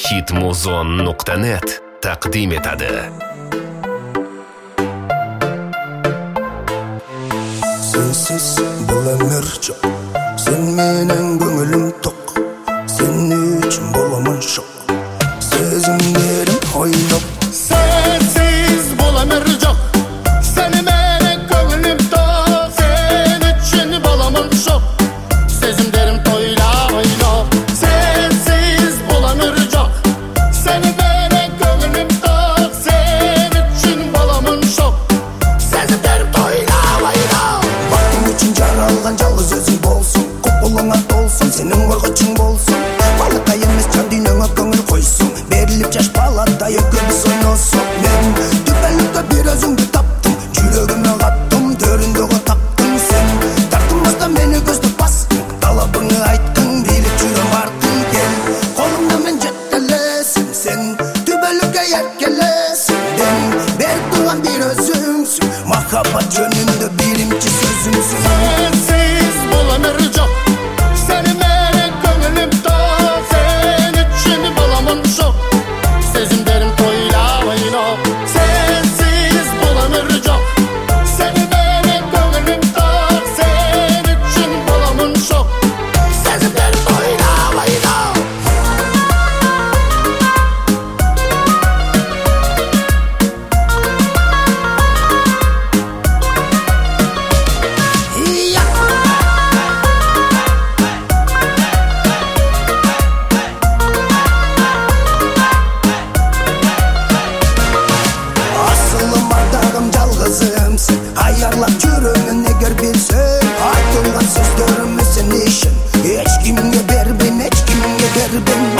hitmuzon.net taqdim etadi. Sensiz bulamır çok, sen menen gönülüm tok, senin için bulamın şok, sözümlerim oynop. Sensiz bulamır çok, seni menen gönülüm tok, senin için bulamın şok, sözümlerim toyla oynop. Sensiz bulamır çok, seni menen gönülüm tok, senin için bulamın şok, sözümlerim toyla oynop. Vaktim için jaralgan жалгыз өзүң болсун, кукулуңа толсун, сенин койгучуң болсун. Балыкка эмес жан дүйнөңө көңүл койсун, берилип жаш баладай экөөбүз ойносук. Мен түбөлүккө бир өзүңдү таптым, жүрөгүмө каттым, төрүндөгү таптың сен. Тартынбастан мени көздөп бастың, талабыңы айттың, бийлик жүрөм артың кел. Колумда мен жетелесиң сен, түбөлүккө эркелесиң ден. Берип турган бир өзүңсүң, махаббат жөнүндө биримчи сөзүңсүң. Sensiz bulamır çok, seni menen gönülüm tok, senin için bulamın şok, sözümlerim toyla oynop. Sensiz bulamır çok, seni menen gönülüm tok, senin için bulamın şok, sözümlerim toyla oynop. Asылым ардагым жалгызымсың, аярлап жүрөмүн эгер билсең. Айтылган сөздөрүм сен ишин, эч кимге бербейм, эч кимге бербейм.